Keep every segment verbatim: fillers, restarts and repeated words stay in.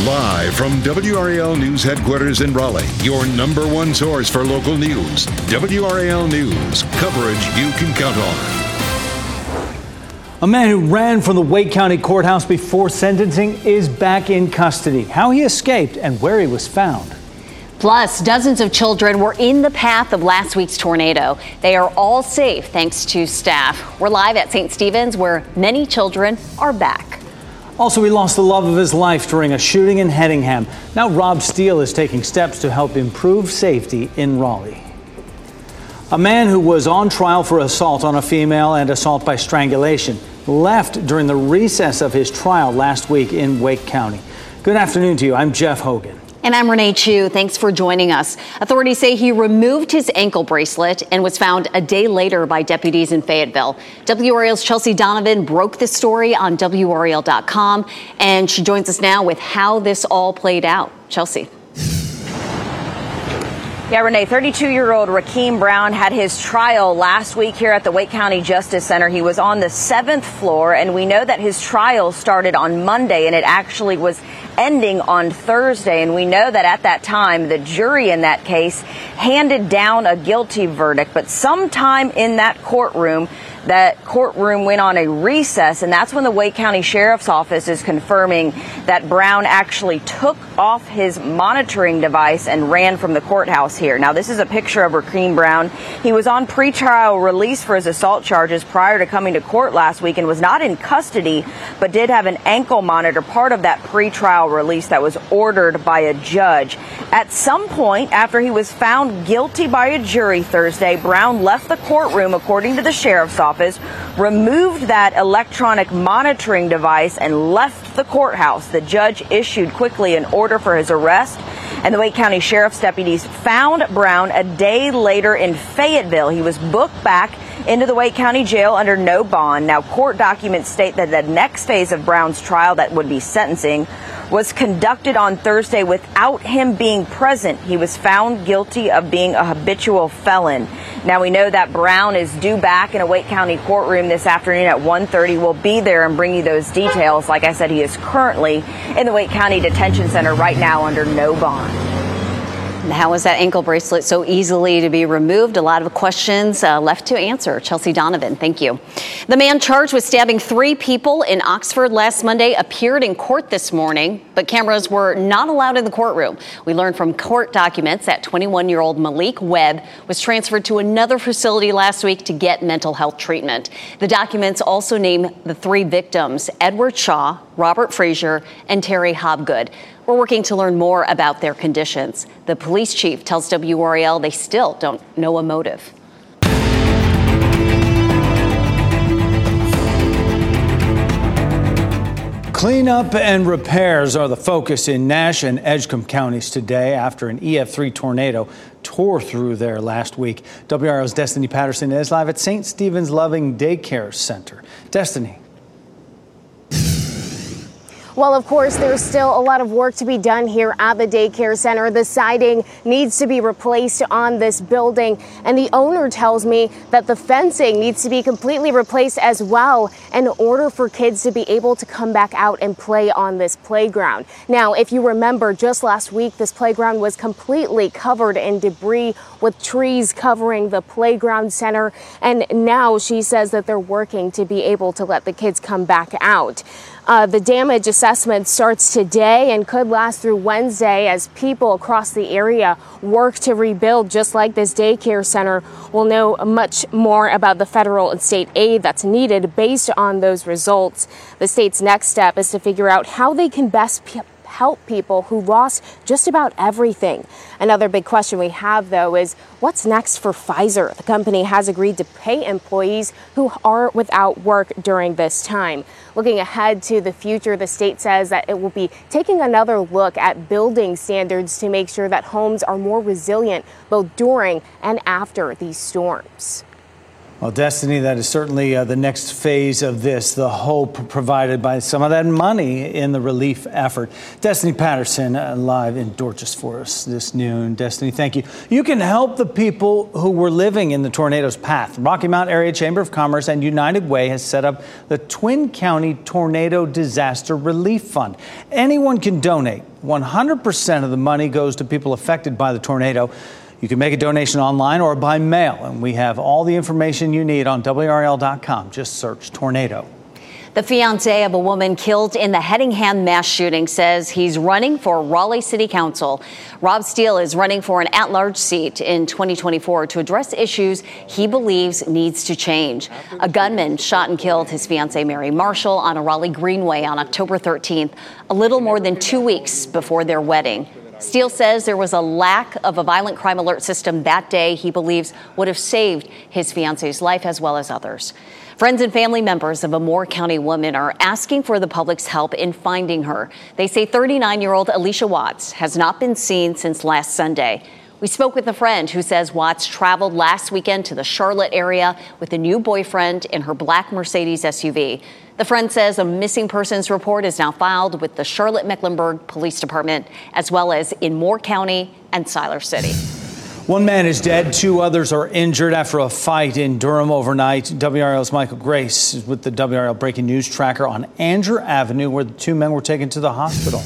Live from W R A L News headquarters in Raleigh, your number one source for local news. W R A L News, coverage you can count on. A man who ran from the Wake County Courthouse before sentencing is back in custody. How he escaped and where he was found. Plus, dozens of children were in the path of last week's tornado. They are all safe thanks to staff. We're live at Saint Stephen's, where many children are back. Also, he lost the love of his life during a shooting in Hedingham. Now Rob Steele is taking steps to help improve safety in Raleigh. A man who was on trial for assault on a female and assault by strangulation left during the recess of his trial last week in Wake County. Good afternoon to you. I'm Jeff Hogan. And I'm Renee Chu. Thanks for joining us. Authorities say he removed his ankle bracelet and was found a day later by deputies in Fayetteville. W R A L's Chelsea Donovan broke this story on W R A L dot com, and she joins us now with how this all played out. Chelsea. Yeah, Renee, thirty-two-year-old Rakeem Brown had his trial last week here at the Wake County Justice Center. He was on the seventh floor, and we know that his trial started on Monday, and it actually was ending on Thursday. And we know that at that time, the jury in that case handed down a guilty verdict. But sometime in that courtroom, that courtroom went on a recess, and that's when the Wake County Sheriff's Office is confirming that Brown actually took off his monitoring device and ran from the courthouse here. Now, this is a picture of Rakeem Brown. He was on pretrial release for his assault charges prior to coming to court last week and was not in custody, but did have an ankle monitor, part of that pretrial release that was ordered by a judge. At some point, after he was found guilty by a jury Thursday, Brown left the courtroom, according to the Sheriff's Office. Office, removed that electronic monitoring device and left the courthouse. The judge issued quickly an order for his arrest, and the Wake County Sheriff's deputies found Brown a day later in Fayetteville. He was booked back into the Wake County Jail under no bond. Now, court documents state that the next phase of Brown's trial, that would be sentencing, was conducted on Thursday without him being present. He was found guilty of being a habitual felon. Now, we know that Brown is due back in a Wake County courtroom this afternoon at one thirty. We'll be there and bring you those details. Like I said, he is currently in the Wake County Detention Center right now under no bond. And how was that ankle bracelet so easily to be removed? A lot of questions uh, left to answer. Chelsea Donovan, thank you. The man charged with stabbing three people in Oxford last Monday appeared in court this morning, but cameras were not allowed in the courtroom. We learned from court documents that twenty-one-year-old Malik Webb was transferred to another facility last week to get mental health treatment. The documents also name the three victims: Edward Shaw, Robert Frazier, and Terry Hobgood. We're working to learn more about their conditions. The police chief tells W R A L they still don't know a motive. Cleanup and repairs are the focus in Nash and Edgecombe counties today after an E F three tornado tore through there last week. W R A L's Destiny Patterson is live at Saint Stephen's Loving Daycare Center. Destiny. Well, of course, there's still a lot of work to be done here at the daycare center. The siding needs to be replaced on this building, and the owner tells me that the fencing needs to be completely replaced as well in order for kids to be able to come back out and play on this playground. Now, if you remember, just last week, this playground was completely covered in debris with trees covering the playground center, and now she says that they're working to be able to let the kids come back out. Uh, the damage assessment starts today and could last through Wednesday as people across the area work to rebuild, just like this daycare center. We'll know much more about the federal and state aid that's needed based on those results. The state's next step is to figure out how they can best p- help people who lost just about everything. Another big question we have, though, is what's next for Pfizer? The company has agreed to pay employees who are without work during this time. Looking ahead to the future, the state says that it will be taking another look at building standards to make sure that homes are more resilient both during and after these storms. Well, Destiny, that is certainly uh, the next phase of this, the hope provided by some of that money in the relief effort. Destiny Patterson uh, live in Dorchester for us this noon. Destiny, thank you. You can help the people who were living in the tornado's path. Rocky Mount Area Chamber of Commerce and United Way has set up the Twin County Tornado Disaster Relief Fund. Anyone can donate. one hundred percent of the money goes to people affected by the tornado. You can make a donation online or by mail, and we have all the information you need on W R L dot com. Just search tornado. The fiancé of a woman killed in the Hedingham mass shooting says he's running for Raleigh City Council. Rob Steele is running for an at-large seat in twenty twenty-four to address issues he believes needs to change. A gunman shot and killed his fiancée Mary Marshall on a Raleigh Greenway on October thirteenth, a little more than two weeks before their wedding. Steele says there was a lack of a violent crime alert system that day he believes would have saved his fiance's life as well as others. Friends and family members of a Moore County woman are asking for the public's help in finding her. They say thirty-nine-year-old Alicia Watts has not been seen since last Sunday. We spoke with a friend who says Watts traveled last weekend to the Charlotte area with a new boyfriend in her black Mercedes S U V. The friend says a missing persons report is now filed with the Charlotte-Mecklenburg Police Department, as well as in Moore County and Siler City. One man is dead. Two others are injured after a fight in Durham overnight. W R L's Michael Grace is with the W R L Breaking News Tracker on Andrew Avenue, where the two men were taken to the hospital.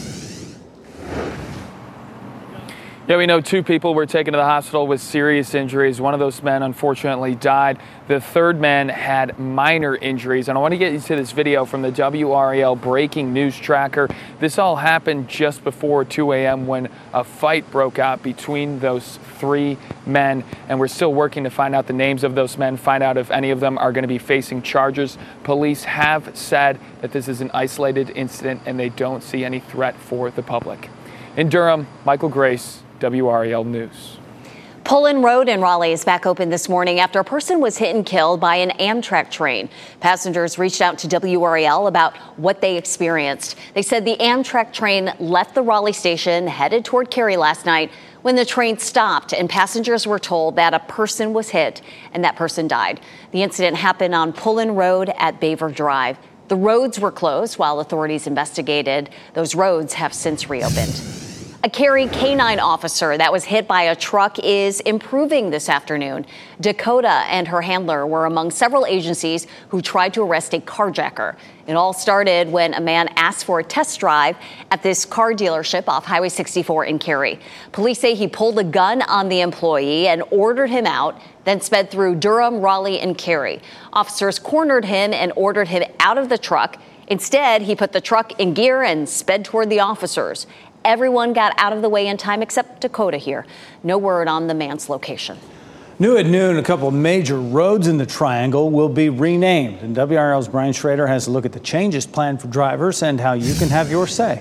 Yeah, we know two people were taken to the hospital with serious injuries. One of those men unfortunately died. The third man had minor injuries. And I want to get you to this video from the W R L Breaking News Tracker. This all happened just before two a m when a fight broke out between those three men. And we're still working to find out the names of those men, find out if any of them are going to be facing charges. Police have said that this is an isolated incident and they don't see any threat for the public. In Durham, Michael Grace, W R L News. Pullen Road in Raleigh is back open this morning after a person was hit and killed by an Amtrak train. Passengers reached out to W R L about what they experienced. They said the Amtrak train left the Raleigh station, headed toward Cary last night, when the train stopped and passengers were told that a person was hit and that person died. The incident happened on Pullen Road at Baver Drive. The roads were closed while authorities investigated. Those roads have since reopened. A Cary K nine officer that was hit by a truck is improving this afternoon. Dakota and her handler were among several agencies who tried to arrest a carjacker. It all started when a man asked for a test drive at this car dealership off Highway sixty-four in Cary. Police say he pulled a gun on the employee and ordered him out, then sped through Durham, Raleigh, and Cary. Officers cornered him and ordered him out of the truck. Instead, he put the truck in gear and sped toward the officers. Everyone got out of the way in time except Dakota here. No word on the man's location. New at noon, a couple of major roads in the Triangle will be renamed. And W R L's Brian Schrader has a look at the changes planned for drivers and how you can have your say.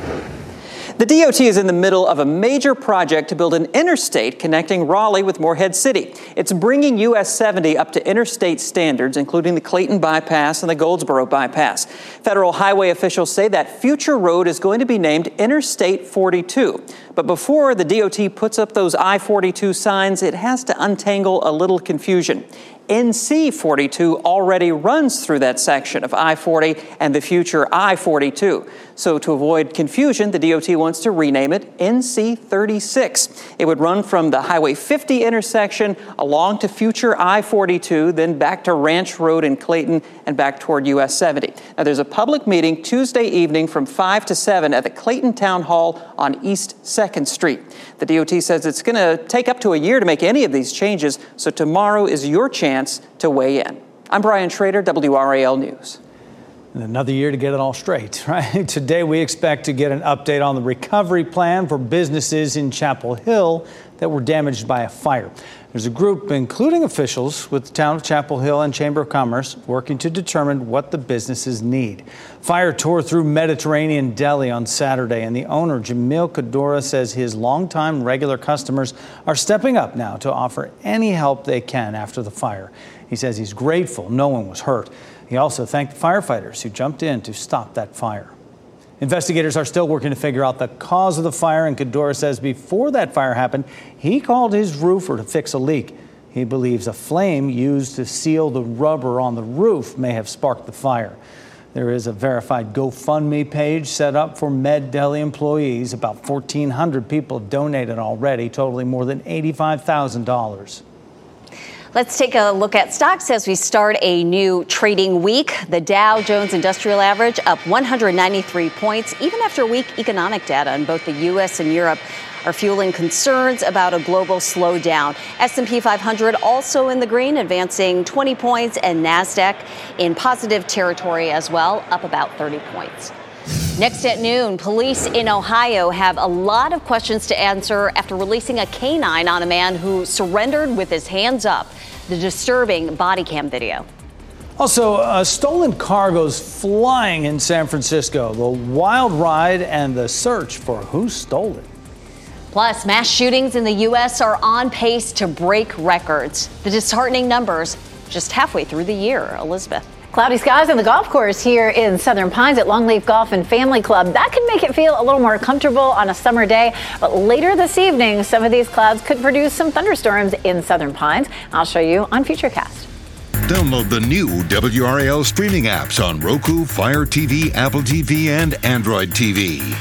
The D O T is in the middle of a major project to build an interstate connecting Raleigh with Morehead City. It's bringing U S seventy up to interstate standards, including the Clayton Bypass and the Goldsboro Bypass. Federal highway officials say that future road is going to be named Interstate forty-two. But before the D O T puts up those I forty-two signs, it has to untangle a little confusion. N C forty-two already runs through that section of I forty and the future I forty-two. So to avoid confusion, the D O T wants to rename it N C thirty-six. It would run from the Highway fifty intersection along to future I forty-two, then back to Ranch Road in Clayton and back toward U S seventy. Now there's a public meeting Tuesday evening from five to seven at the Clayton Town Hall on East second Street. The D O T says it's going to take up to a year to make any of these changes, so tomorrow is your chance to weigh in. I'm Brian Schrader, W R A L News. And another year to get it all straight, right? Today we expect to get an update on the recovery plan for businesses in Chapel Hill that were damaged by a fire. There's a group, including officials with the town of Chapel Hill and Chamber of Commerce, working to determine what the businesses need. Fire tore through Mediterranean Deli on Saturday, and the owner, Jamil Kadora, says his longtime regular customers are stepping up now to offer any help they can after the fire. He says he's grateful no one was hurt. He also thanked the firefighters who jumped in to stop that fire. Investigators are still working to figure out the cause of the fire, and Kadora says before that fire happened, he called his roofer to fix a leak. He believes a flame used to seal the rubber on the roof may have sparked the fire. There is a verified GoFundMe page set up for Med Deli employees. About fourteen hundred people have donated already, totaling more than eighty-five thousand dollars. Let's take a look at stocks as we start a new trading week. The Dow Jones Industrial Average up one hundred ninety-three points, even after weak economic data in both the U S and Europe are fueling concerns about a global slowdown. S and P five hundred also in the green, advancing twenty points, and NASDAQ in positive territory as well, up about thirty points. Next at noon, police in Ohio have a lot of questions to answer after releasing a canine on a man who surrendered with his hands up. The disturbing body cam video. Also, a stolen car goes flying in San Francisco. The wild ride and the search for who stole it. Plus, mass shootings in the U S are on pace to break records. The disheartening numbers just halfway through the year. Elizabeth. Cloudy skies on the golf course here in Southern Pines at Longleaf Golf and Family Club. That can make it feel a little more comfortable on a summer day. But later this evening, some of these clouds could produce some thunderstorms in Southern Pines. I'll show you on Futurecast. Download the new W R A L streaming apps on Roku, Fire T V, Apple T V, and Android T V.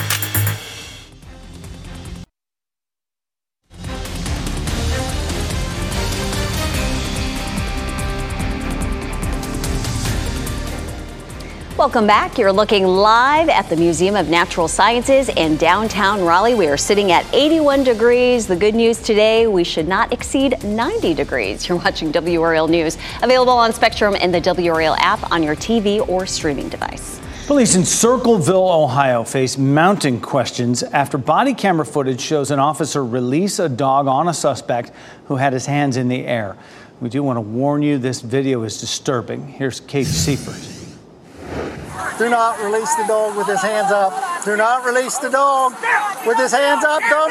Welcome back. You're looking live at the Museum of Natural Sciences in downtown Raleigh. We are sitting at eighty-one degrees. The good news today, we should not exceed ninety degrees. You're watching W R A L News, available on Spectrum and the W R A L app on your T V or streaming device. Police in Circleville, Ohio face mounting questions after body camera footage shows an officer release a dog on a suspect who had his hands in the air. We do want to warn you, this video is disturbing. Here's Kate Seifert. Do not release the dog with his hands up. Do not release the dog with his hands up. Don't.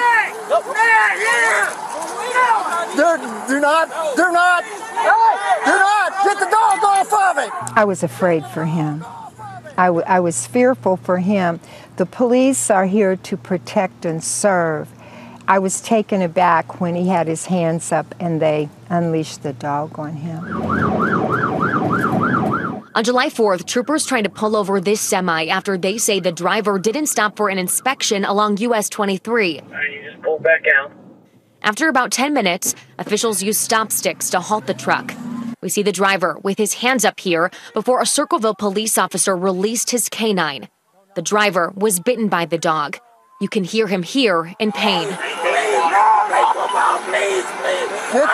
Do, do not. Do not. Do not. Get the dog off of it. I was afraid for him. I, w- I was fearful for him. The police are here to protect and serve. I was taken aback when he had his hands up and they unleashed the dog on him. On July fourth, troopers tried to pull over this semi after they say the driver didn't stop for an inspection along U S twenty-three. You just pull back out. After about ten minutes, officials used stop sticks to halt the truck. We see the driver with his hands up here before a Circleville police officer released his canine. The driver was bitten by the dog. You can hear him here in pain. Please, no, please, please.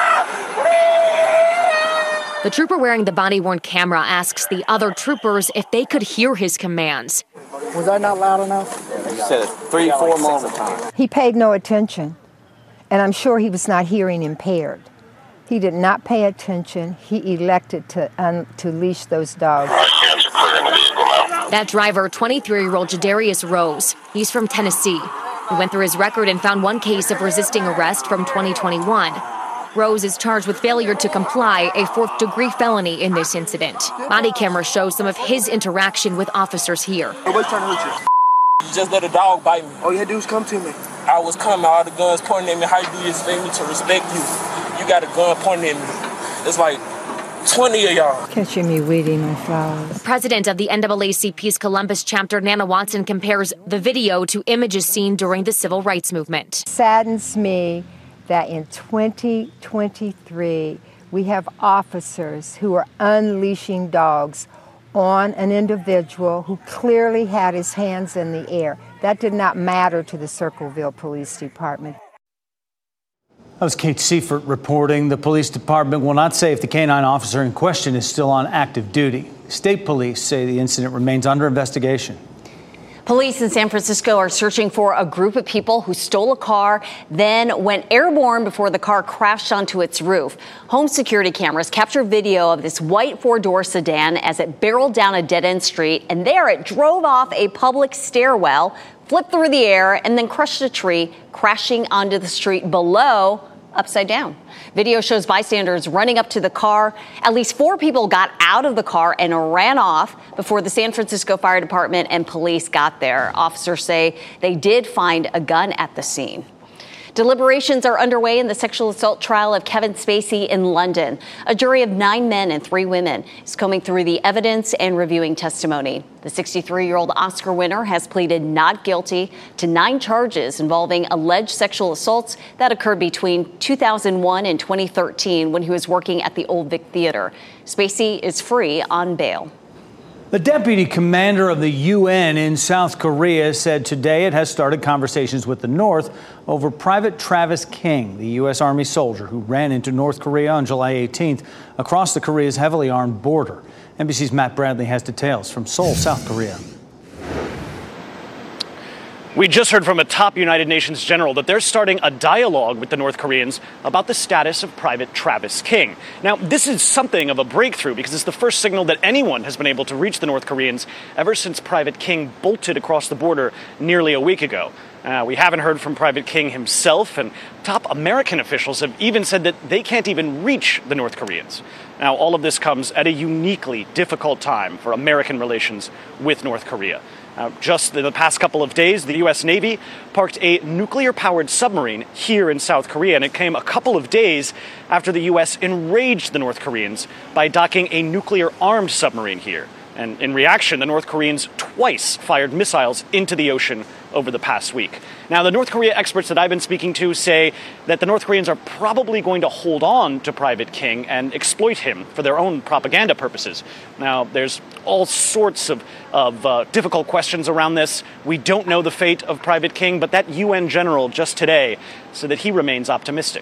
The trooper wearing the body-worn camera asks the other troopers if they could hear his commands. Was I not loud enough? You said it three, four moments. He paid no attention, and I'm sure he was not hearing impaired. He did not pay attention. He elected to un- to leash those dogs. That driver, twenty-three-year-old Jadarius Rose. He's from Tennessee. We went through his record and found one case of resisting arrest from twenty twenty-one. Rose is charged with failure to comply, a fourth-degree felony in this incident. Body camera shows some of his interaction with officers here. What's trying to hurt you? Just let a dog bite me. All you had to do was come to me. I was coming, all the guns pointing at me. How you do this thing to respect you? You got a gun pointing at me. It's like twenty of y'all. Catching me weeding on flowers. President of the N double A C P's Columbus chapter, Nana Watson, compares the video to images seen during the civil rights movement. Saddens me that in twenty twenty-three, we have officers who are unleashing dogs on an individual who clearly had his hands in the air. That did not matter to the Circleville Police Department. That was Kate Seifert reporting. The police department will not say if the canine officer in question is still on active duty. State police say the incident remains under investigation. Police in San Francisco are searching for a group of people who stole a car, then went airborne before the car crashed onto its roof. Home security cameras capture video of this white four-door sedan as it barreled down a dead-end street, and there it drove off a public stairwell, flipped through the air, and then crushed a tree, crashing onto the street below, upside down. Video shows bystanders running up to the car. At least four people got out of the car and ran off before the San Francisco Fire Department and police got there. Officers say they did find a gun at the scene. Deliberations are underway in the sexual assault trial of Kevin Spacey in London. A jury of nine men and three women is combing through the evidence and reviewing testimony. The sixty-three-year-old Oscar winner has pleaded not guilty to nine charges involving alleged sexual assaults that occurred between two thousand one and twenty thirteen when he was working at the Old Vic Theater. Spacey is free on bail. The deputy commander of the U N in South Korea said today it has started conversations with the North over Private Travis King, the U S Army soldier who ran into North Korea on July eighteenth across the Korea's heavily armed border. N B C's Matt Bradley has details from Seoul, South Korea. We just heard from a top United Nations general that they're starting a dialogue with the North Koreans about the status of Private Travis King. Now, this is something of a breakthrough because it's the first signal that anyone has been able to reach the North Koreans ever since Private King bolted across the border nearly a week ago. Uh, we haven't heard from Private King himself, and top American officials have even said that they can't even reach the North Koreans. Now, all of this comes at a uniquely difficult time for American relations with North Korea. Uh, just in the past couple of days, the U S Navy parked a nuclear-powered submarine here in South Korea, and it came a couple of days after the U S enraged the North Koreans by docking a nuclear-armed submarine here. And in reaction, the North Koreans twice fired missiles into the ocean over the past week. Now, the North Korea experts that I've been speaking to say that the North Koreans are probably going to hold on to Private King and exploit him for their own propaganda purposes. Now, there's all sorts of, of uh, difficult questions around this. We don't know the fate of Private King, but that U N general just today said that he remains optimistic.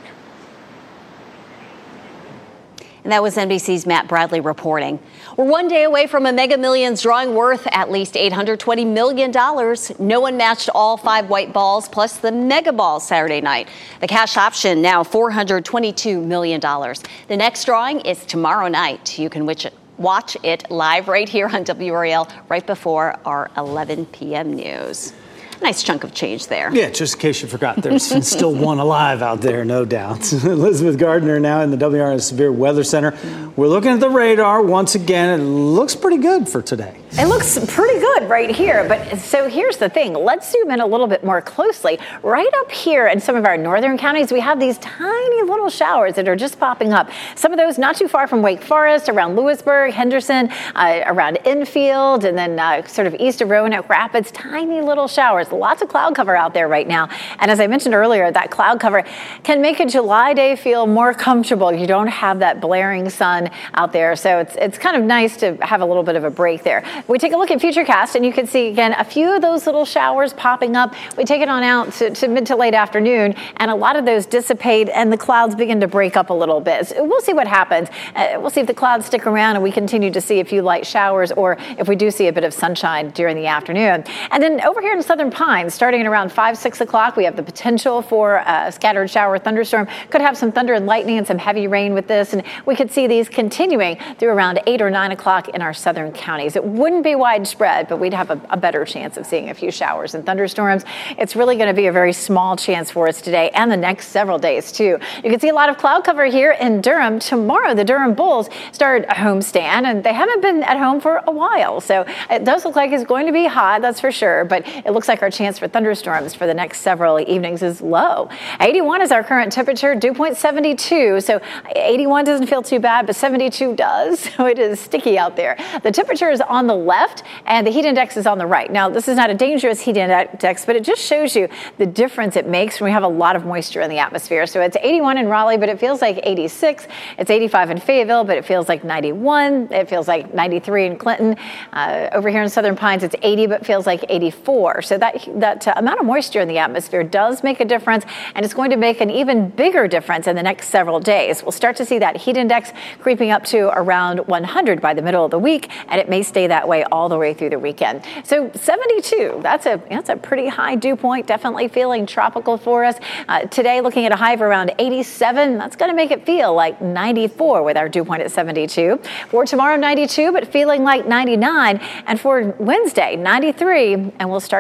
And that was N B C's Matt Bradley reporting. We're one day away from a Mega Millions drawing worth at least eight hundred twenty million dollars. No one matched all five white balls plus the Mega Ball Saturday night. The cash option now four hundred twenty-two million dollars. The next drawing is tomorrow night. You can watch it, watch it live right here on W R A L right before our eleven p.m. news. Nice chunk of change there. Yeah, just in case you forgot, there's still one alive out there, no doubt. Elizabeth Gardner now in the W R A L Severe Weather Center. We're looking at the radar once again. It looks pretty good for today. It looks pretty good right here. But so here's the thing. Let's zoom in a little bit more closely. Right up here in some of our northern counties, we have these tiny little showers that are just popping up. Some of those not too far from Wake Forest, around Lewisburg, Henderson, uh, around Enfield, and then uh, sort of east of Roanoke Rapids. Tiny little showers. Lots of cloud cover out there right now. And as I mentioned earlier, that cloud cover can make a July day feel more comfortable. You don't have that blaring sun out there. So it's it's kind of nice to have a little bit of a break there. We take a look at Futurecast, and you can see, again, a few of those little showers popping up. We take it on out to, to mid to late afternoon, and a lot of those dissipate, and the clouds begin to break up a little bit. So we'll see what happens. Uh, we'll see if the clouds stick around and we continue to see a few light showers, or if we do see a bit of sunshine during the afternoon. And then over here in Southern Pines, starting at around five, six o'clock, we have the potential for a scattered shower thunderstorm. Could have some thunder and lightning and some heavy rain with this, and we could see these continuing through around eight or nine o'clock in our southern counties. It wouldn't be widespread, but we'd have a, a better chance of seeing a few showers and thunderstorms. It's really going to be a very small chance for us today and the next several days, too. You can see a lot of cloud cover here in Durham. Tomorrow, the Durham Bulls start a homestand, and they haven't been at home for a while. So it does look like it's going to be hot, that's for sure, but it looks like our chance for thunderstorms for the next several evenings is low. eighty-one is our current temperature, dew point seventy-two. So eighty-one doesn't feel too bad, but seventy-two does. So it is sticky out there. The temperature is on the left and the heat index is on the right. Now, this is not a dangerous heat index, but it just shows you the difference it makes when we have a lot of moisture in the atmosphere. So it's eighty-one in Raleigh, but it feels like eighty-six. It's eighty-five in Fayetteville, but it feels like ninety-one. It feels like ninety-three in Clinton. Uh, over here in Southern Pines, it's eighty, but feels like eighty-four. So that, that uh, amount of moisture in the atmosphere does make a difference, and it's going to make an even bigger difference in the next several days. We'll start to see that heat index creeping up to around one hundred by the middle of the week, and it may stay that way all the way through the weekend. So seventy-two, that's a that's a pretty high dew point, definitely feeling tropical for us. Uh, today, looking at a high of around eighty-seven, that's going to make it feel like ninety-four with our dew point at seventy-two. For tomorrow, ninety-two, but feeling like ninety-nine. And for Wednesday, ninety-three, and we'll start to feel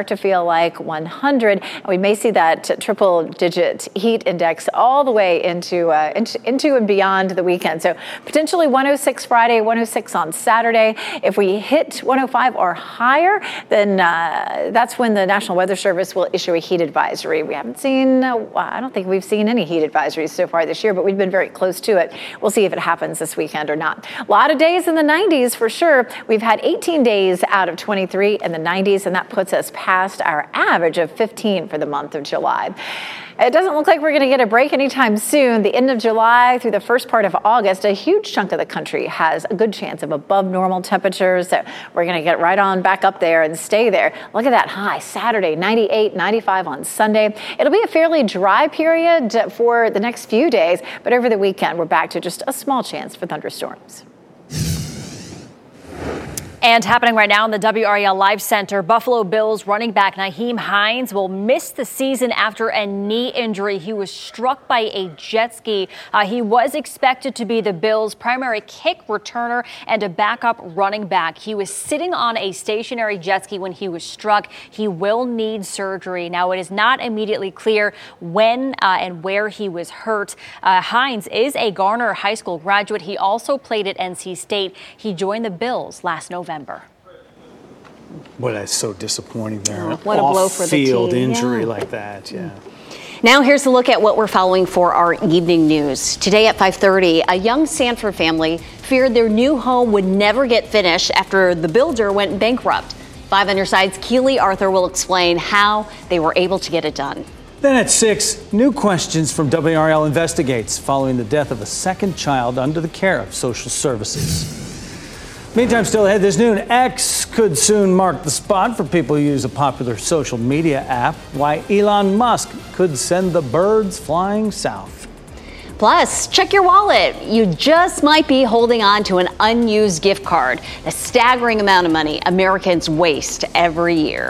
like one hundred. And we may see that triple digit heat index all the way into, uh, into, into and beyond the weekend. So potentially one oh six Friday, one oh six on Saturday. If we hit one oh five or higher, then uh, that's when the National Weather Service will issue a heat advisory. We haven't seen, uh, I don't think we've seen any heat advisories so far this year, but we've been very close to it. We'll see if it happens this weekend or not. A lot of days in the nineties for sure. We've had eighteen days out of twenty-three in the nineties, and that puts us past our average of fifteen for the month of July. It doesn't look like we're going to get a break anytime soon. The end of July through the first part of August, a huge chunk of the country has a good chance of above normal temperatures. So we're going to get right on back up there and stay there. Look at that high Saturday, ninety-eight, ninety-five on Sunday. It'll be a fairly dry period for the next few days, but over the weekend, we're back to just a small chance for thunderstorms. And happening right now in the W R A L Live Center, Buffalo Bills running back Nyheim Hines will miss the season after a knee injury. He was struck by a jet ski. Uh, he was expected to be the Bills' primary kick returner and a backup running back. He was sitting on a stationary jet ski when he was struck. He will need surgery. Now, it is not immediately clear when uh, and where he was hurt. Uh, Hines is a Garner High School graduate. He also played at N C State. He joined the Bills last November. Boy, that's so disappointing there. Oh, what a blow for the team. Off-field injury Yeah. like that, yeah. Now here's a look at what we're following for our evening news. Today at five thirty, a young Sanford family feared their new home would never get finished after the builder went bankrupt. Five on your side's Keely Arthur will explain how they were able to get it done. Then at six, new questions from W R L Investigates following the death of a second child under the care of social services. Meantime, still ahead this noon, X could soon mark the spot for people who use a popular social media app. Why Elon Musk could send the birds flying south. Plus, check your wallet. You just might be holding on to an unused gift card, a staggering amount of money Americans waste every year.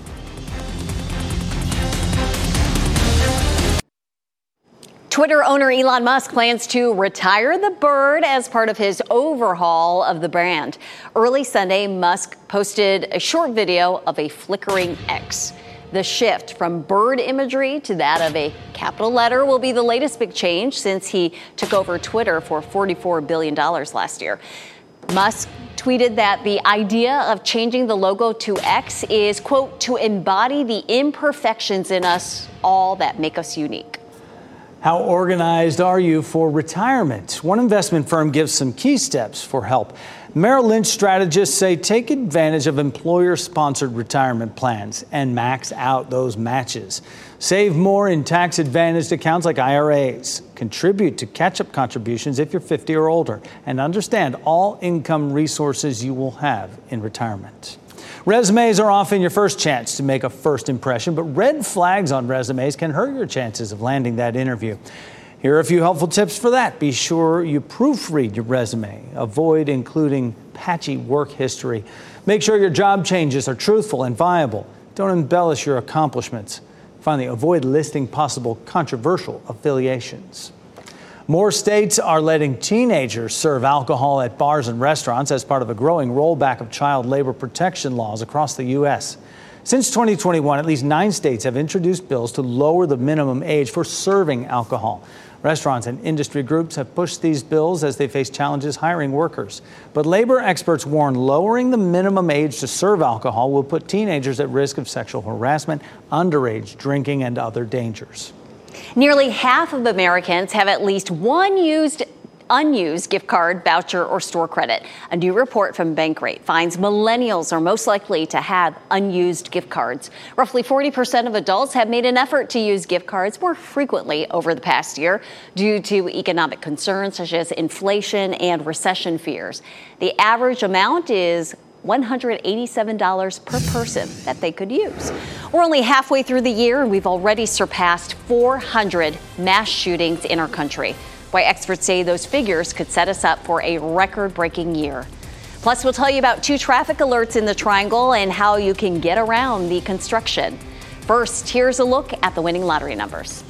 Twitter owner Elon Musk plans to retire the bird as part of his overhaul of the brand. Early Sunday, Musk posted a short video of a flickering X. The shift from bird imagery to that of a capital letter will be the latest big change since he took over Twitter for forty-four billion dollars last year. Musk tweeted that the idea of changing the logo to X is, quote, to embody the imperfections in us all that make us unique. How organized are you for retirement? One investment firm gives some key steps for help. Merrill Lynch strategists say take advantage of employer-sponsored retirement plans and max out those matches. Save more in tax-advantaged accounts like I R As. Contribute to catch-up contributions if you're fifty or older. And understand all income resources you will have in retirement. Resumes are often your first chance to make a first impression, but red flags on resumes can hurt your chances of landing that interview. Here are a few helpful tips for that. Be sure you proofread your resume. Avoid including patchy work history. Make sure your job changes are truthful and viable. Don't embellish your accomplishments. Finally, avoid listing possible controversial affiliations. More states are letting teenagers serve alcohol at bars and restaurants as part of a growing rollback of child labor protection laws across the U S. Since twenty twenty-one, at least nine states have introduced bills to lower the minimum age for serving alcohol. Restaurants and industry groups have pushed these bills as they face challenges hiring workers. But labor experts warn lowering the minimum age to serve alcohol will put teenagers at risk of sexual harassment, underage drinking, and other dangers. Nearly half of Americans have at least one used unused gift card, voucher, or store credit. A new report from Bankrate finds millennials are most likely to have unused gift cards. Roughly forty percent of adults have made an effort to use gift cards more frequently over the past year due to economic concerns such as inflation and recession fears. The average amount is one hundred eighty-seven dollars per person that they could use. We're only halfway through the year and we've already surpassed four hundred mass shootings in our country. Why experts say those figures could set us up for a record-breaking year. Plus, we'll tell you about two traffic alerts in the Triangle and how you can get around the construction. First, here's a look at the winning lottery numbers.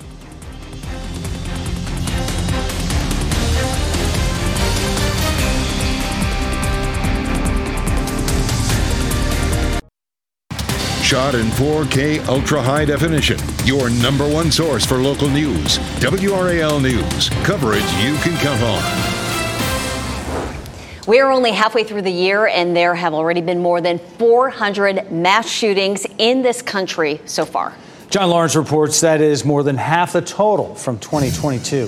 shot in four K ultra high definition. Your number one source for local news. W R A L News. Coverage you can count on. We are only halfway through the year, and there have already been more than four hundred mass shootings in this country so far. John Lawrence reports that is more than half the total from twenty twenty-two.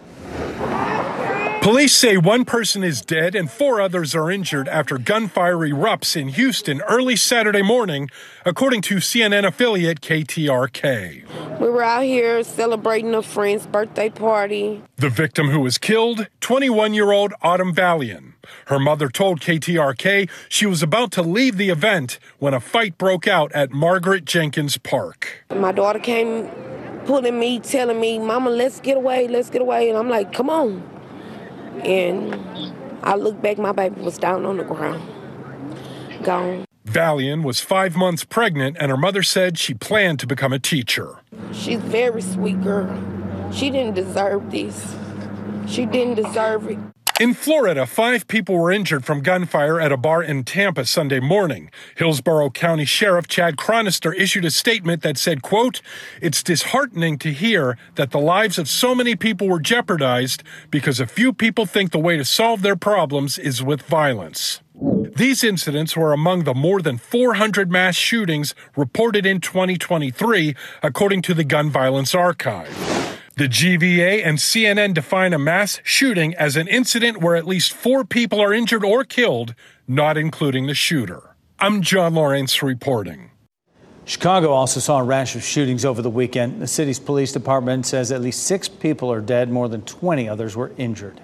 Police say one person is dead and four others are injured after gunfire erupts in Houston early Saturday morning, according to C N N affiliate K T R K. We were out here celebrating a friend's birthday party. The victim who was killed, twenty-one-year-old Autumn Valian. Her mother told K T R K she was about to leave the event when a fight broke out at Margaret Jenkins Park. My daughter came pulling me, telling me, Mama, let's get away, let's get away. And I'm like, come on. And I looked back, my baby was down on the ground, gone. Valian was five months pregnant, and her mother said she planned to become a teacher. She's a very sweet girl. She didn't deserve this. She didn't deserve it. In Florida, five people were injured from gunfire at a bar in Tampa Sunday morning. Hillsborough County Sheriff Chad Chronister issued a statement that said, quote, "It's disheartening to hear that the lives of so many people were jeopardized because a few people think the way to solve their problems is with violence." These incidents were among the more than four hundred mass shootings reported in twenty twenty-three, according to the Gun Violence Archive. The G V A and C N N define a mass shooting as an incident where at least four people are injured or killed, not including the shooter. I'm John Lawrence reporting. Chicago also saw a rash of shootings over the weekend. The city's police department says at least six people are dead, more than twenty others were injured.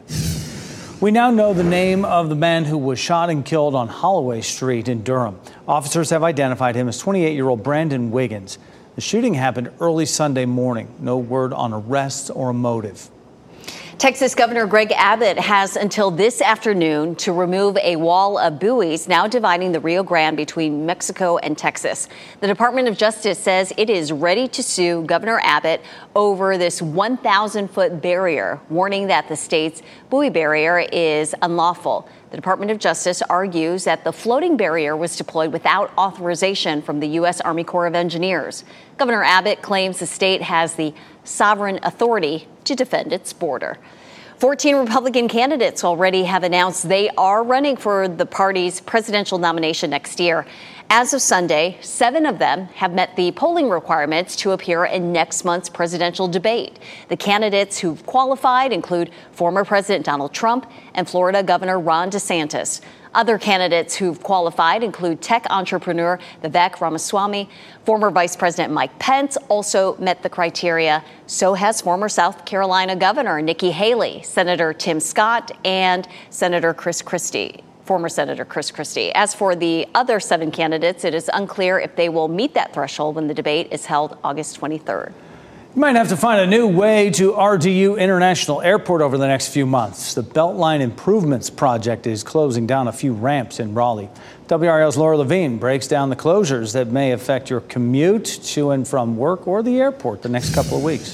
We now know the name of the man who was shot and killed on Holloway Street in Durham. Officers have identified him as twenty-eight-year-old Brandon Wiggins. The shooting happened early Sunday morning. No word on arrests or a motive. Texas Governor Greg Abbott has until this afternoon to remove a wall of buoys now dividing the Rio Grande between Mexico and Texas. The Department of Justice says it is ready to sue Governor Abbott over this one thousand foot barrier, warning that the state's buoy barrier is unlawful. The Department of Justice argues that the floating barrier was deployed without authorization from the U S Army Corps of Engineers. Governor Abbott claims the state has the sovereign authority to defend its border. fourteen Republican candidates already have announced they are running for the party's presidential nomination next year. As of Sunday, seven of them have met the polling requirements to appear in next month's presidential debate. The candidates who've qualified include former President Donald Trump and Florida Governor Ron DeSantis. Other candidates who've qualified include tech entrepreneur Vivek Ramaswamy. Former Vice President Mike Pence also met the criteria. So has former South Carolina Governor Nikki Haley, Senator Tim Scott, and Senator Chris Christie. Former Senator Chris Christie. As for the other seven candidates, it is unclear if they will meet that threshold when the debate is held August twenty-third. You might have to find a new way to R D U International Airport over the next few months. The Beltline Improvements Project is closing down a few ramps in Raleigh. W R L's Laura Levine breaks down the closures that may affect your commute to and from work or the airport the next couple of weeks.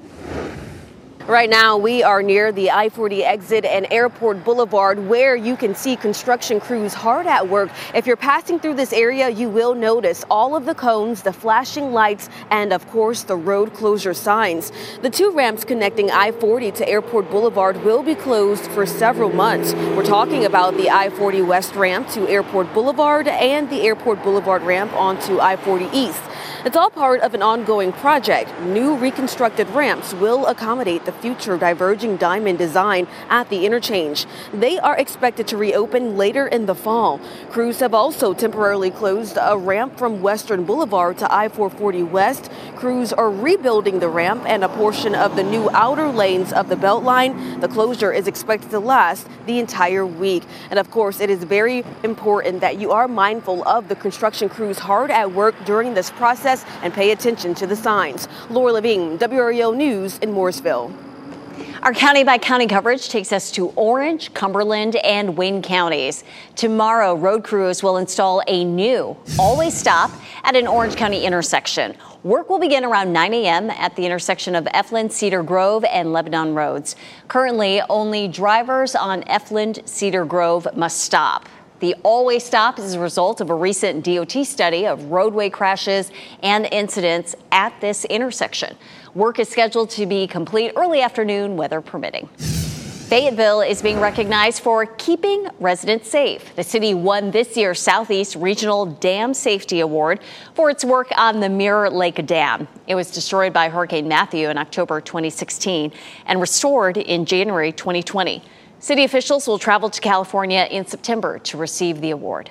Right now, we are near the I forty exit and Airport Boulevard, where you can see construction crews hard at work. If you're passing through this area, you will notice all of the cones, the flashing lights, and of course, the road closure signs. The two ramps connecting I forty to Airport Boulevard will be closed for several months. We're talking about the I forty West ramp to Airport Boulevard and the Airport Boulevard ramp onto I forty East. It's all part of an ongoing project. New reconstructed ramps will accommodate the future diverging diamond design at the interchange. They are expected to reopen later in the fall. Crews have also temporarily closed a ramp from Western Boulevard to I four forty West. Crews are rebuilding the ramp and a portion of the new outer lanes of the Beltline. The closure is expected to last the entire week. And of course, it is very important that you are mindful of the construction crews hard at work during this process and pay attention to the signs. Laura Levine, W R E L News in Morrisville. Our county by county coverage takes us to Orange, Cumberland, and Wayne counties. Tomorrow, road crews will install a new always stop at an Orange County intersection. Work will begin around nine a.m. at the intersection of Efland, Cedar Grove, and Lebanon roads. Currently, only drivers on Efland, Cedar Grove must stop. The always stop is a result of a recent D O T study of roadway crashes and incidents at this intersection. Work is scheduled to be complete early afternoon, weather permitting. Fayetteville is being recognized for keeping residents safe. The city won this year's Southeast Regional Dam Safety Award for its work on the Mirror Lake Dam. It was destroyed by Hurricane Matthew in October twenty sixteen and restored in January twenty twenty. City officials will travel to California in September to receive the award.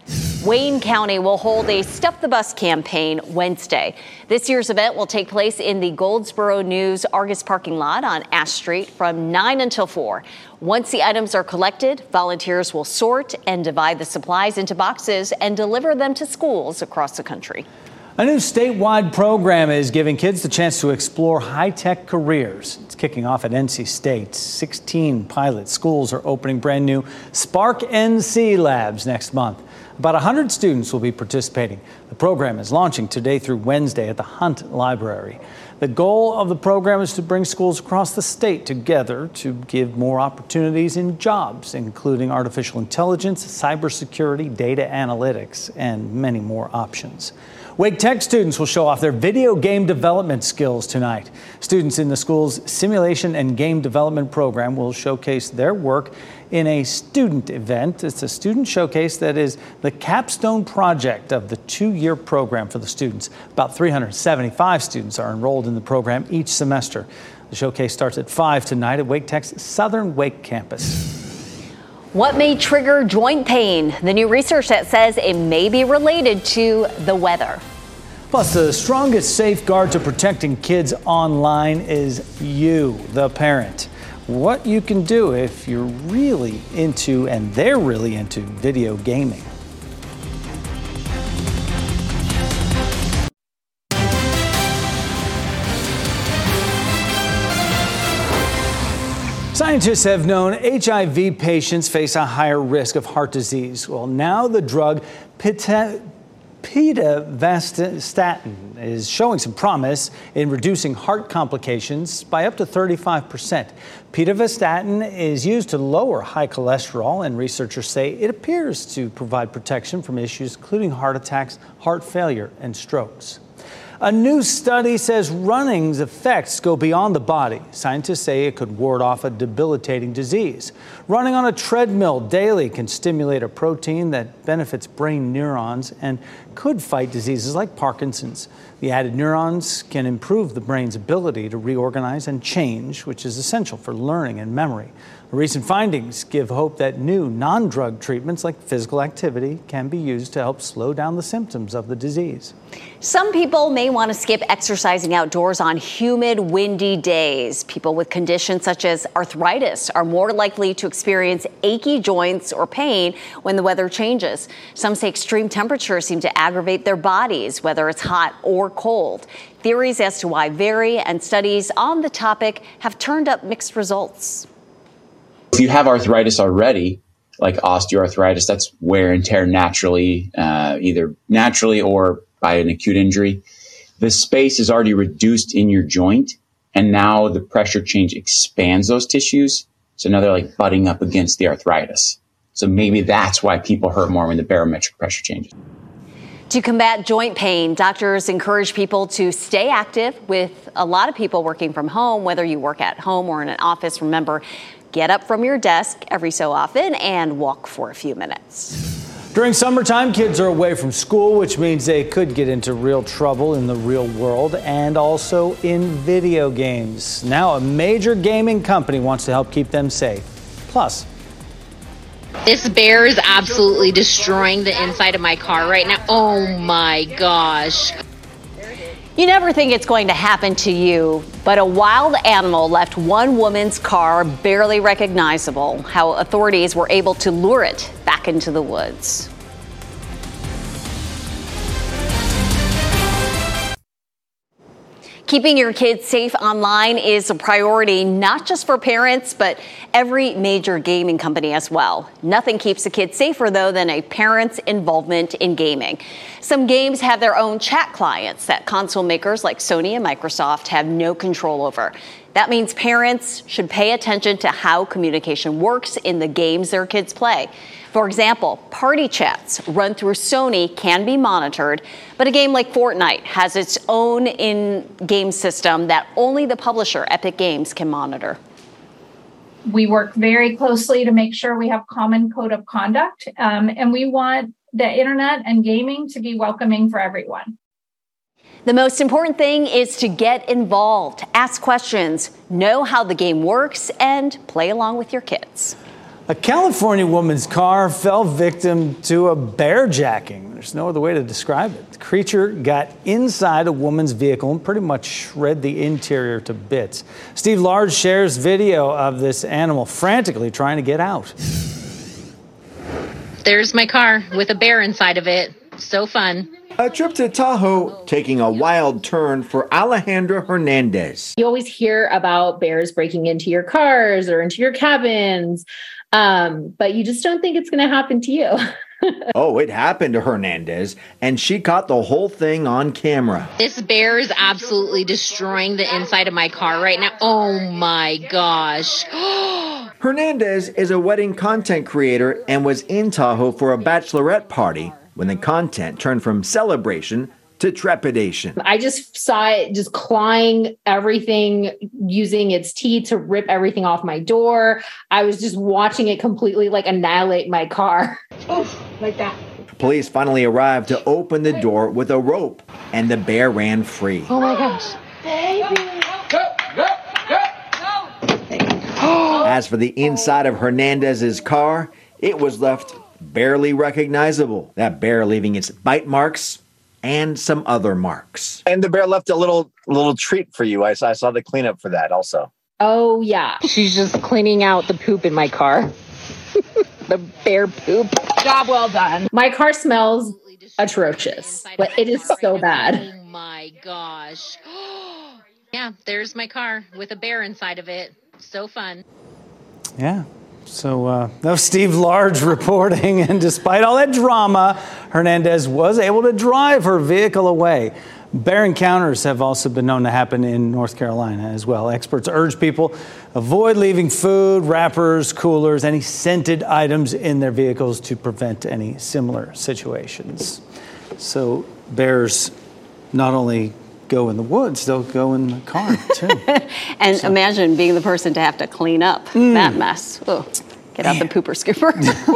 Wayne County will hold a Stuff the Bus campaign Wednesday. This year's event will take place in the Goldsboro News Argus parking lot on Ash Street from nine until four. Once the items are collected, volunteers will sort and divide the supplies into boxes and deliver them to schools across the country. A new statewide program is giving kids the chance to explore high-tech careers. It's kicking off at N C State. sixteen pilot schools are opening brand new Spark N C labs next month. About one hundred students will be participating. The program is launching today through Wednesday at the Hunt Library. The goal of the program is to bring schools across the state together to give more opportunities in jobs, including artificial intelligence, cybersecurity, data analytics, and many more options. Wake Tech students will show off their video game development skills tonight. Students in the school's simulation and game development program will showcase their work in a student event. It's a student showcase that is the capstone project of the two-year program for the students. About three hundred seventy-five students are enrolled in the program each semester. The showcase starts at five tonight at Wake Tech's Southern Wake campus. What may trigger joint pain? The new research that says it may be related to the weather. Plus, the strongest safeguard to protecting kids online is you, the parent. What you can do if you're really into, and they're really into, video gaming. Scientists have known H I V patients face a higher risk of heart disease. Well, now the drug pita, pitavastatin is showing some promise in reducing heart complications by up to thirty-five percent. Pitavastatin is used to lower high cholesterol, and researchers say it appears to provide protection from issues including heart attacks, heart failure, and strokes. A new study says running's effects go beyond the body. Scientists say it could ward off a debilitating disease. Running on a treadmill daily can stimulate a protein that benefits brain neurons and could fight diseases like Parkinson's. The added neurons can improve the brain's ability to reorganize and change, which is essential for learning and memory. Recent findings give hope that new non-drug treatments like physical activity can be used to help slow down the symptoms of the disease. Some people may want to skip exercising outdoors on humid, windy days. People with conditions such as arthritis are more likely to experience achy joints or pain when the weather changes. Some say extreme temperatures seem to aggravate their bodies, whether it's hot or cold. Theories as to why vary, and studies on the topic have turned up mixed results. If you have arthritis already, like osteoarthritis, that's wear and tear naturally, uh, either naturally or by an acute injury. The space is already reduced in your joint, and now the pressure change expands those tissues. So now they're like butting up against the arthritis. So maybe that's why people hurt more when the barometric pressure changes. To combat joint pain, doctors encourage people to stay active. With a lot of people working from home, whether you work at home or in an office, remember, get up from your desk every so often and walk for a few minutes. During summertime, kids are away from school, which means they could get into real trouble in the real world and also in video games. Now, a major gaming company wants to help keep them safe. Plus, this bear is absolutely destroying the inside of my car right now. Oh my gosh. You never think it's going to happen to you, but a wild animal left one woman's car barely recognizable. How authorities were able to lure it back into the woods. Keeping your kids safe online is a priority, not just for parents, but every major gaming company as well. Nothing keeps a kid safer, though, than a parent's involvement in gaming. Some games have their own chat clients that console makers like Sony and Microsoft have no control over. That means parents should pay attention to how communication works in the games their kids play. For example, party chats run through Sony can be monitored, but a game like Fortnite has its own in-game system that only the publisher, Epic Games, can monitor. We work very closely to make sure we have common code of conduct, um, and we want the internet and gaming to be welcoming for everyone. The most important thing is to get involved, ask questions, know how the game works, and play along with your kids. A California woman's car fell victim to a bearjacking. There's no other way to describe it. The creature got inside a woman's vehicle and pretty much shred the interior to bits. Steve Large shares video of this animal frantically trying to get out. There's my car with a bear inside of it. So fun. A trip to Tahoe taking a wild turn for Alejandra Hernandez. You always hear about bears breaking into your cars or into your cabins, um, but you just don't think it's going to happen to you. Oh, it happened to Hernandez, and she caught the whole thing on camera. This bear is absolutely destroying the inside of my car right now. Oh my gosh. Hernandez is a wedding content creator and was in Tahoe for a bachelorette party when the content turned from celebration to trepidation. I just saw it just clawing everything, using its teeth to rip everything off my door. I was just watching it completely like annihilate my car. Oof, like that. Police finally arrived to open the door with a rope, and the bear ran free. Oh my gosh. Baby. As for the inside of Hernandez's car, it was left barely recognizable. That bear leaving its bite marks and some other marks. And the bear left a little little treat for you. I saw, I saw the cleanup for that also. Oh, yeah. She's just cleaning out the poop in my car. The bear poop. Job well done. My car smells atrocious, but it is so bad. Oh my gosh. Yeah, there's my car with a bear inside of it. So fun. Yeah. So uh, that was Steve Large reporting, and despite all that drama, Hernandez was able to drive her vehicle away. Bear encounters have also been known to happen in North Carolina as well. Experts urge people avoid leaving food, wrappers, coolers, any scented items in their vehicles to prevent any similar situations. So bears not only go in the woods, they'll go in the car too. And so. Imagine being the person to have to clean up mm. that mess. Ugh. Get out the pooper scooper.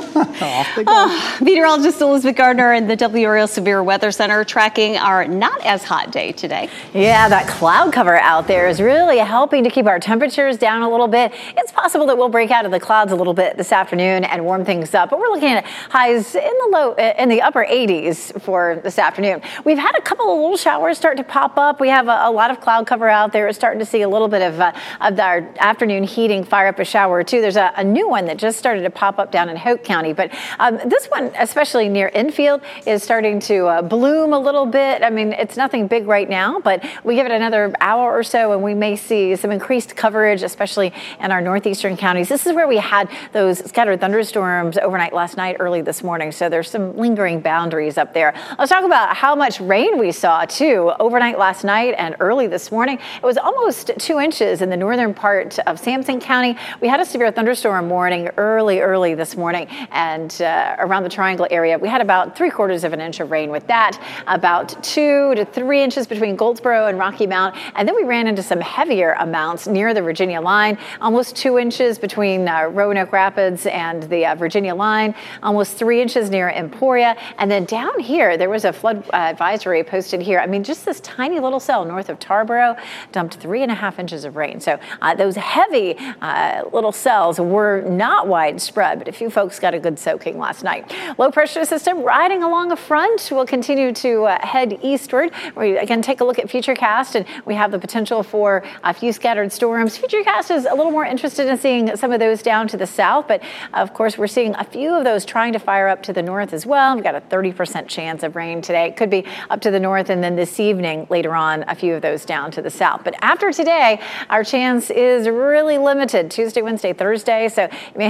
Off they go. Oh, meteorologist Elizabeth Gardner and the W R A L Severe Weather Center tracking our not as hot day today. Yeah, that cloud cover out there is really helping to keep our temperatures down a little bit. It's possible that we'll break out of the clouds a little bit this afternoon and warm things up, but we're looking at highs in the low, in the upper eighties for this afternoon. We've had a couple of little showers start to pop up. We have a, a lot of cloud cover out there. We're starting to see a little bit of, uh, of our afternoon heating fire up a shower or two. There's a, a new one that just started to pop up down in Hoke County, but um, this one, especially near Enfield, is starting to uh, bloom a little bit. I mean, it's nothing big right now, but we give it another hour or so and we may see some increased coverage, especially in our northeastern counties. This is where we had those scattered thunderstorms overnight last night, early this morning, so there's some lingering boundaries up there. Let's talk about how much rain we saw too overnight last night and early this morning. It was almost two inches in the northern part of Sampson County. We had a severe thunderstorm warning early, early this morning, and uh, around the Triangle area, we had about three quarters of an inch of rain with that, about two to three inches between Goldsboro and Rocky Mount, and then we ran into some heavier amounts near the Virginia line, almost two inches between uh, Roanoke Rapids and the uh, Virginia line, almost three inches near Emporia, and then down here, there was a flood uh, advisory posted here. I mean, just this tiny little cell north of Tarboro dumped three and a half inches of rain. So uh, those heavy uh, little cells were not widespread, but a few folks got a good soaking last night. Low pressure system riding along a front will continue to uh, head eastward. We again take a look at Futurecast, and we have the potential for a few scattered storms. Futurecast is a little more interested in seeing some of those down to the south, but of course we're seeing a few of those trying to fire up to the north as well. We've got a thirty percent chance of rain today. It could be up to the north, and then this evening later on a few of those down to the south. But after today, our chance is really limited. Tuesday, Wednesday, Thursday, so you may have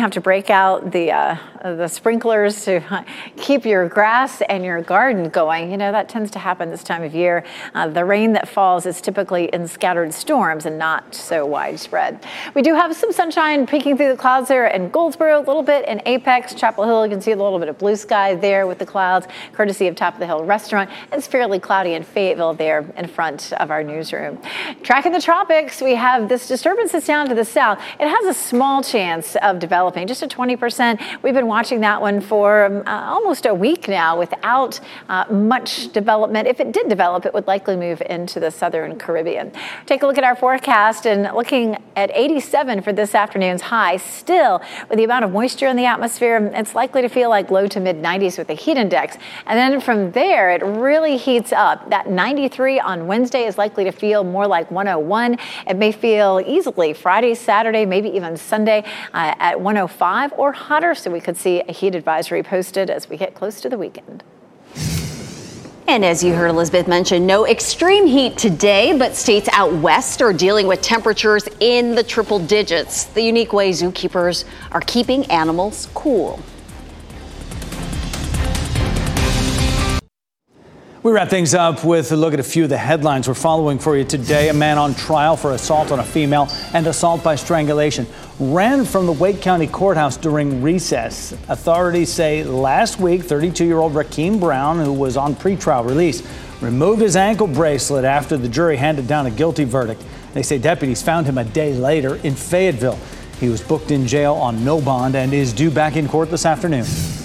have to break out the uh, the sprinklers to keep your grass and your garden going. You know, that tends to happen this time of year. Uh, the rain that falls is typically in scattered storms and not so widespread. We do have some sunshine peeking through the clouds there in Goldsboro, a little bit in Apex, Chapel Hill. You can see a little bit of blue sky there with the clouds, courtesy of Top of the Hill Restaurant. It's fairly cloudy in Fayetteville there in front of our newsroom. Tracking the tropics, we have this disturbance that's down to the south. It has a small chance of developing, just a twenty percent. We've been watching that one for um, uh, almost a week now without uh, much development. If it did develop, it would likely move into the southern Caribbean. Take a look at our forecast and looking at eighty-seven for this afternoon's high. Still, with the amount of moisture in the atmosphere, it's likely to feel like low to mid nineties with the heat index. And then from there, it really heats up. That ninety-three on Wednesday is likely to feel more like one oh one. It may feel easily Friday, Saturday, maybe even Sunday uh, at one oh five or hotter. So we could see a heat advisory posted as we get close to the weekend. And as you heard Elizabeth mention, no extreme heat today, but states out west are dealing with temperatures in the triple digits. The unique way zookeepers are keeping animals cool. We wrap things up with a look at a few of the headlines we're following for you today. A man on trial for assault on a female and assault by strangulation ran from the Wake County Courthouse during recess. Authorities say last week, thirty-two-year-old Rakeem Brown, who was on pretrial release, removed his ankle bracelet after the jury handed down a guilty verdict. They say deputies found him a day later in Fayetteville. He was booked in jail on no bond and is due back in court this afternoon.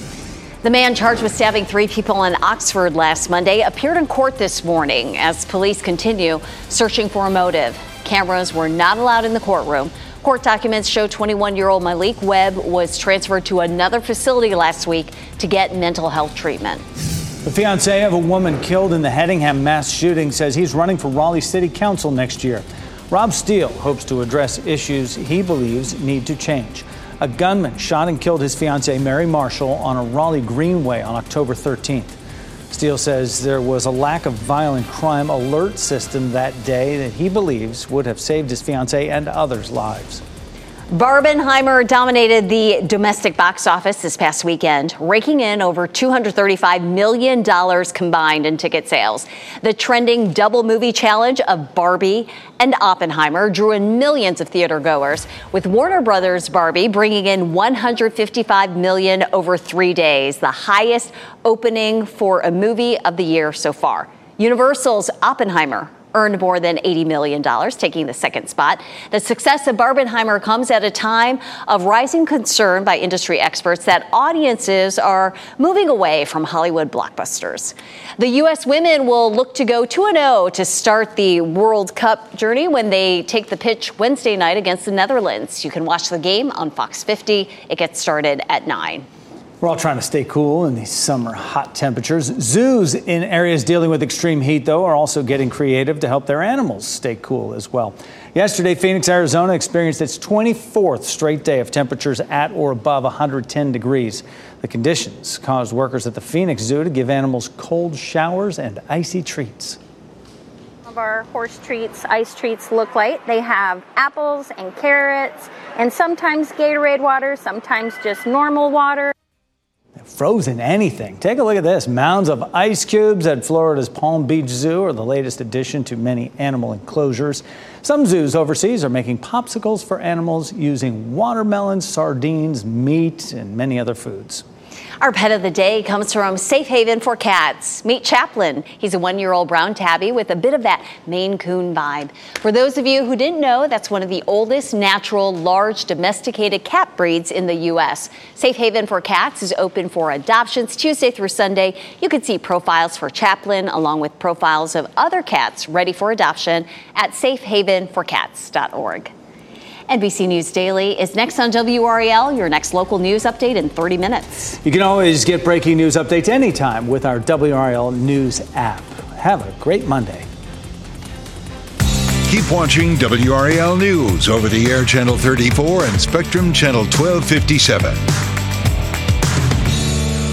The man charged with stabbing three people in Oxford last Monday appeared in court this morning as police continue searching for a motive. Cameras were not allowed in the courtroom. Court documents show twenty-one-year-old Malik Webb was transferred to another facility last week to get mental health treatment. The fiancé of a woman killed in the Hedingham mass shooting says he's running for Raleigh City Council next year. Rob Steele hopes to address issues he believes need to change. A gunman shot and killed his fiancée, Mary Marshall, on a Raleigh Greenway on October thirteenth. Steele says there was a lack of violent crime alert system that day that he believes would have saved his fiancée and others' lives. Barbenheimer dominated the domestic box office this past weekend, raking in over two hundred thirty-five million dollars combined in ticket sales. The trending double movie challenge of Barbie and Oppenheimer drew in millions of theater goers, with Warner Brothers' Barbie bringing in one hundred fifty-five million dollars over three days, the highest opening for a movie of the year so far. Universal's Oppenheimer earned more than eighty million dollars, taking the second spot. The success of Barbenheimer comes at a time of rising concern by industry experts that audiences are moving away from Hollywood blockbusters. The U S women will look to go two and oh to start the World Cup journey when they take the pitch Wednesday night against the Netherlands. You can watch the game on Fox fifty. It gets started at nine. We're all trying to stay cool in these summer hot temperatures. Zoos in areas dealing with extreme heat, though, are also getting creative to help their animals stay cool as well. Yesterday, Phoenix, Arizona experienced its twenty-fourth straight day of temperatures at or above one hundred ten degrees. The conditions caused workers at the Phoenix Zoo to give animals cold showers and icy treats. Of our horse treats, ice treats look like they have apples and carrots and sometimes Gatorade water, sometimes just normal water. Frozen anything. Take a look at this. Mounds of ice cubes at Florida's Palm Beach Zoo are the latest addition to many animal enclosures. Some zoos overseas are making popsicles for animals using watermelons, sardines, meat, and many other foods. Our pet of the day comes from Safe Haven for Cats. Meet Chaplin. He's a one-year-old brown tabby with a bit of that Maine Coon vibe. For those of you who didn't know, that's one of the oldest natural, large, domesticated cat breeds in the U S. Safe Haven for Cats is open for adoptions Tuesday through Sunday. You can see profiles for Chaplin along with profiles of other cats ready for adoption at safe haven for cats dot org. N B C News Daily is next on W R A L, your next local news update in thirty minutes. You can always get breaking news updates anytime with our W R A L News app. Have a great Monday. Keep watching W R A L News over the air channel thirty-four and Spectrum channel twelve fifty-seven.